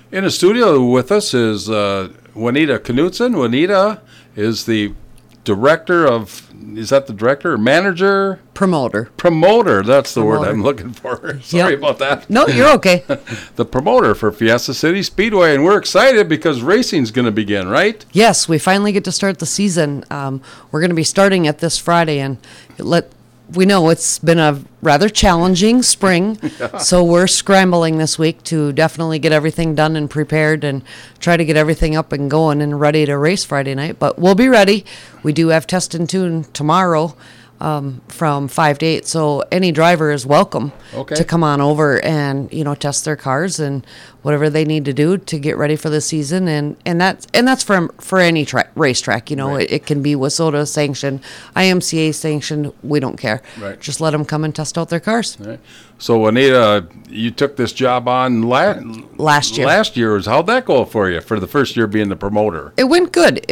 In the studio with us is Juanita Knudsen. Juanita is the director of, is that the director or manager? Promoter. Promoter, that's the word I'm looking for. Sorry about that. No, you're okay. The promoter for Fiesta City Speedway, and we're excited because racing's going to begin, right? Yes, we finally get to start the season. We're going to be starting it this Friday, and we know it's been a rather challenging spring, so we're scrambling this week to definitely get everything done and prepared and try to get everything up and going and ready to race Friday night. But we'll be ready. We do have Test and Tune tomorrow from 5 to 8, so any driver is welcome to come on over and test their cars and whatever they need to do to get ready for the season, and that's for any racetrack. Right. It can be WISSOTA sanctioned, IMCA sanctioned. We don't care. Right. Just let them come and test out their cars. Right. So Juanita, you took this job on last year. Last year, how'd that go for you for the first year being the promoter? It went good.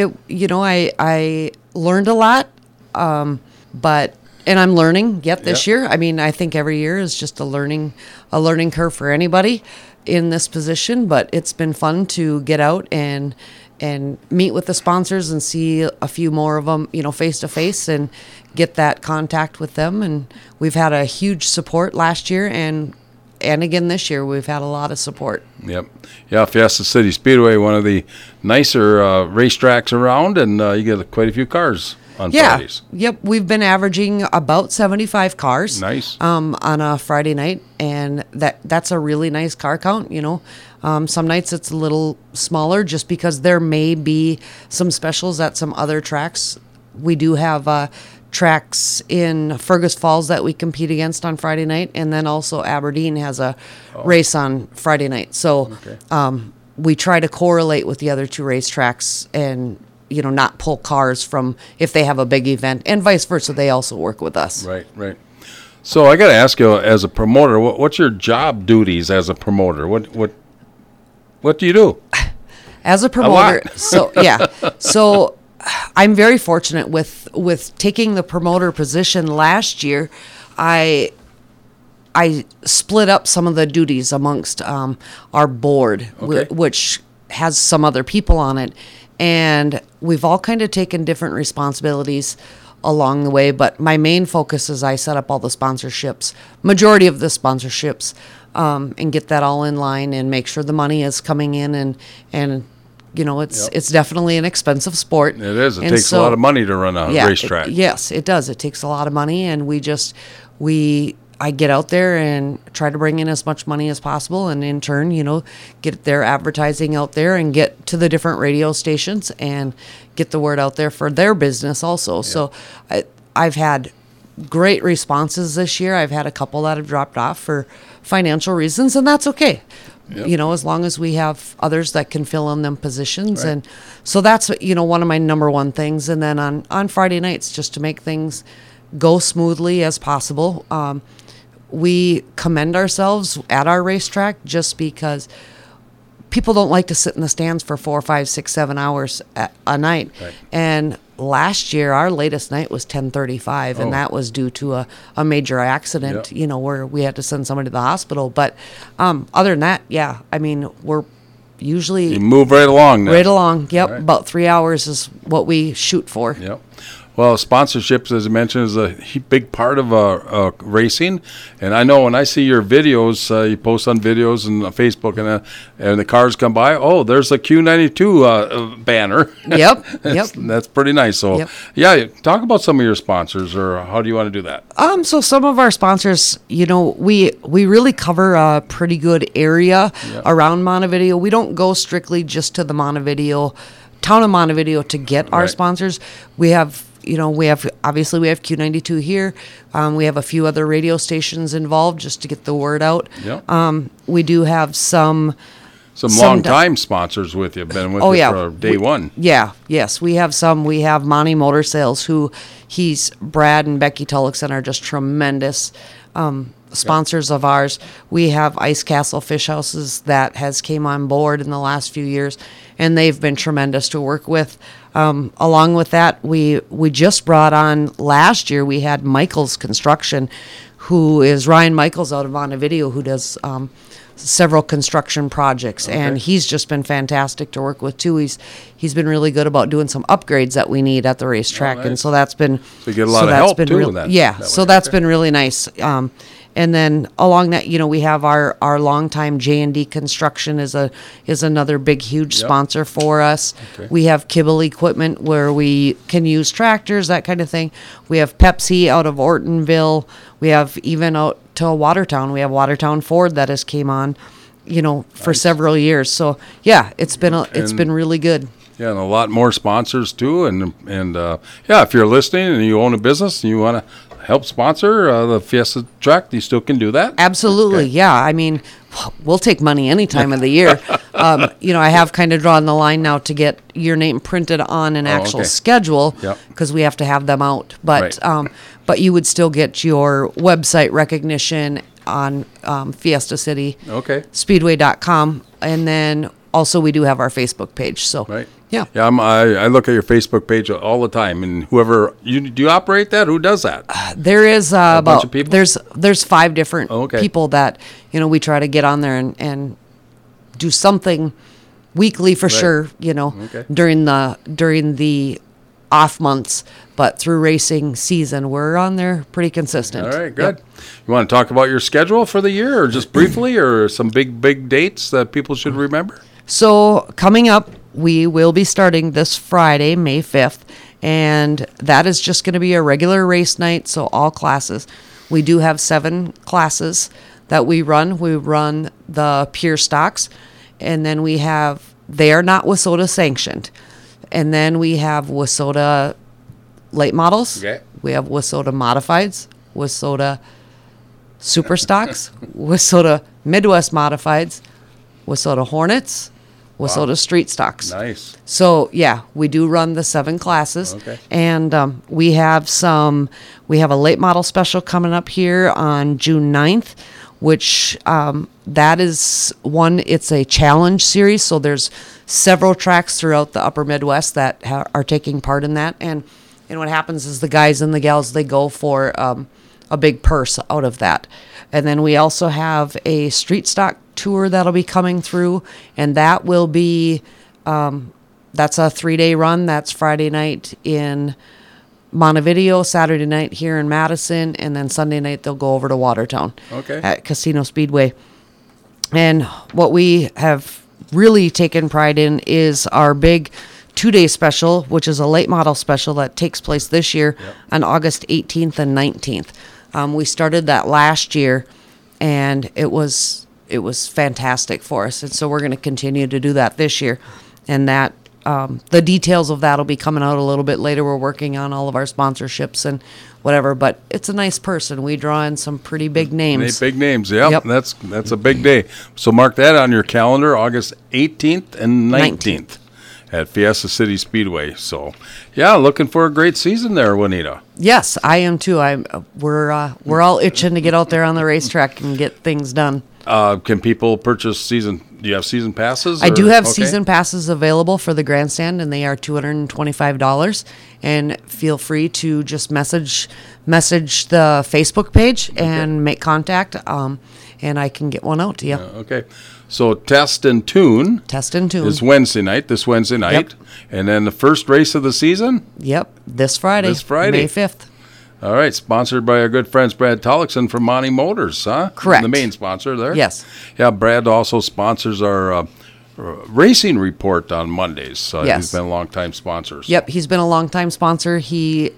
I learned a lot. And I'm learning yet this year. I mean, I think every year is just a learning curve for anybody in this position, but it's been fun to get out and meet with the sponsors and see a few more of them, face to face, and get that contact with them. And we've had a huge support last year, and again this year we've had a lot of support. Yep. Yeah, Fiesta City Speedway, one of the nicer racetracks around, and you get quite a few cars on Fridays. Yep. We've been averaging about 75 cars. Nice. On a Friday night, and that's a really nice car count. Some nights it's a little smaller just because there may be some specials at some other tracks. We do have tracks in Fergus Falls that we compete against on Friday night, and then also Aberdeen has a race on Friday night. So we try to correlate with the other two racetracks and not pull cars from if they have a big event, and vice versa. They also work with us. Right. So I got to ask you, as a promoter, what's your job duties as a promoter? What do you do? As a promoter, so I'm very fortunate with taking the promoter position last year. I split up some of the duties amongst our board, which has some other people on it. And we've all kind of taken different responsibilities along the way, but my main focus is I set up all the sponsorships, majority of the sponsorships, and get that all in line and make sure the money is coming in, and it's definitely an expensive sport. It is. It takes a lot of money to run a racetrack. Yes, it does. It takes a lot of money, and I get out there and try to bring in as much money as possible, and in turn, get their advertising out there and get to the different radio stations and get the word out there for their business also. Yeah. So I've had great responses this year. I've had a couple that have dropped off for financial reasons, and that's okay. Yep. As long as we have others that can fill in them positions. Right. And so that's, one of my number one things. And then on Friday nights, just to make things go smoothly as possible, we commend ourselves at our racetrack just because people don't like to sit in the stands for 4, 5, 6, 7 hours a night. Right. And last year, our latest night was 10:35, and that was due to a major accident, where we had to send somebody to the hospital. But other than that, we're usually... You move right along now. Right along, yep. Right. About 3 hours is what we shoot for. Yep. Well, sponsorships, as I mentioned, is a big part of racing. And I know when I see your videos, you post on videos and Facebook, and the cars come by, there's a Q92 banner. Yep, That's pretty nice. So, talk about some of your sponsors, or how do you want to do that? So some of our sponsors, we really cover a pretty good area around Montevideo. We don't go strictly just to the town of Montevideo to get our sponsors. We have obviously we have Q92 here. We have a few other radio stations involved just to get the word out. Yep. We do have some long-time sponsors with you. Been with you for day one. Yeah. Yes, we have some. We have Monty Motor Sales, Brad and Becky Tullochson are just tremendous sponsors of ours. We have Ice Castle Fish Houses that has came on board in the last few years, and they've been tremendous to work with. Along with that, we just brought on last year, we had Michaels Construction, who is Ryan Michaels out of Montevideo, who does several construction projects, and he's just been fantastic to work with too. He's been really good about doing some upgrades that we need at the racetrack, and so that's been so you get a lot of help too. That's been really nice. And then along that, we have our longtime J&D Construction is another big, huge sponsor for us. Okay. We have Kibble Equipment where we can use tractors, that kind of thing. We have Pepsi out of Ortonville. We have even out to Watertown. We have Watertown Ford that has came on, for several years. So yeah, it's been really good. Yeah, and a lot more sponsors too. And if you're listening and you own a business and you want to help sponsor the Fiesta track, you still can do that? Absolutely, yeah. I mean, we'll take money any time of the year. I have kind of drawn the line now to get your name printed on an actual schedule because we have to have them out. But but you would still get your website recognition on Fiesta City Speedway.com, and then also we do have our Facebook page. So yeah. I look at your Facebook page all the time, and whoever do you operate that? Who does that? There is a bunch of people? There's 5 different people that we try to get on there and do something weekly for sure. During the off months, but through racing season, we're on there pretty consistent. All right, good. You want to talk about your schedule for the year, or just briefly, or some big dates that people should remember? So coming up, we will be starting this Friday, May 5th, and that is just going to be a regular race night, so all classes. We do have 7 classes that we run. We run the pure stocks, and then they are not WISSOTA sanctioned. And then we have WISSOTA late models. Okay. We have WISSOTA modifieds, WISSOTA super stocks, WISSOTA Midwest modifieds, WISSOTA Hornets, WISSOTA street stocks. Nice. So yeah, we do run the 7 classes, and we have a late model special coming up here on June 9th, which that is one. It's a challenge series, so there's several tracks throughout the Upper Midwest that are taking part in that, and what happens is the guys and the gals, they go for a big purse out of that. And then we also have a street stock tour that'll be coming through, and that will be that's a 3-day run. That's Friday night in Montevideo, Saturday night here in Madison, and then Sunday night they'll go over to Watertown at Casino Speedway. And what we have really taken pride in is our big 2-day special, which is a late model special that takes place this year on August 18th and 19th. We started that last year, and it was fantastic for us, and so we're going to continue to do that this year. And that the details of that will be coming out a little bit later. We're working on all of our sponsorships and whatever, but it's a nice person. We draw in some pretty big names. Big names, yep. That's a big day. So mark that on your calendar, August 18th and 19th. At Fiesta City Speedway. So, yeah, looking for a great season there, Juanita. Yes, I am too. We're all itching to get out there on the racetrack and get things done. Can people purchase season? Do you have season passes? I do have season passes available for the grandstand, and they are $225. And feel free to just message the Facebook page and make contact. And I can get one out to you. Okay. So Test and Tune is Wednesday night, this Wednesday night. Yep. And then the first race of the season? Yep, this Friday, May 5th. All right, sponsored by our good friends Brad Tollickson from Monty Motors, huh? Correct. The main sponsor there. Yes. Yeah, Brad also sponsors our racing report on Mondays. So yes. He's been a long-time sponsor. So. Yep, he's been a long-time sponsor. He,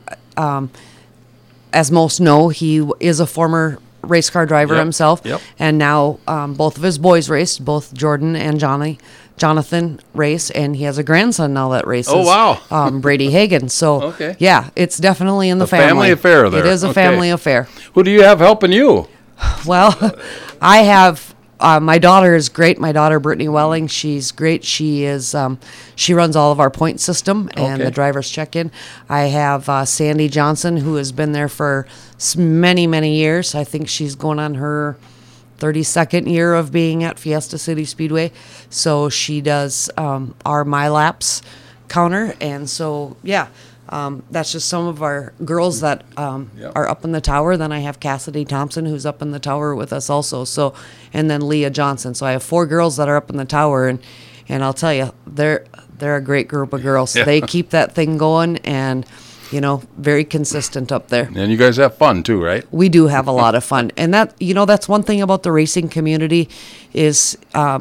as most know, he is a former race car driver himself, and now both of his boys race, both Jordan and Jonathan race, and he has a grandson now that races. Oh wow, Brady Hagan. So yeah, it's definitely in the family affair. There, it is a family affair. Who do you have helping you? Well, I have. My daughter is great. My daughter, Brittany Welling, she's great. She is. She runs all of our point system and the driver's check-in. I have Sandy Johnson, who has been there for many, many years. I think she's going on her 32nd year of being at Fiesta City Speedway. So she does our My Laps counter. And so, yeah, That's just some of our girls that are up in the tower. Then I have Cassidy Thompson, who's up in the tower with us also. So, and then Leah Johnson. So I have 4 girls that are up in the tower, and I'll tell you, they're a great group of girls. Yeah. They keep that thing going, and very consistent up there. And you guys have fun too, right? We do have a lot of fun, and that's one thing about the racing community is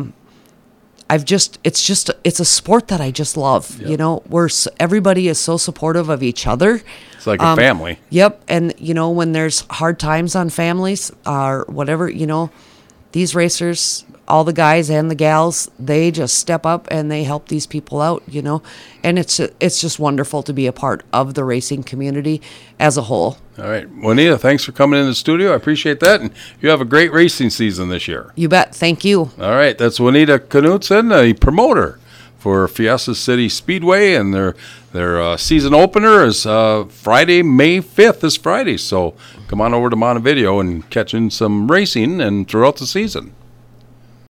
it's a sport that I just love. Yep. Everybody is so supportive of each other. It's like a family. Yep, and when there's hard times on families or whatever, these racers, all the guys and the gals, they just step up and they help these people out, and it's just wonderful to be a part of the racing community as a whole. All right. Juanita, thanks for coming in the studio. I appreciate that. And you have a great racing season this year. You bet. Thank you. All right. That's Juanita Knudsen, a promoter for Fiesta City Speedway. And their season opener is Friday, May 5th this Friday. So come on over to Montevideo and catch in some racing and throughout the season.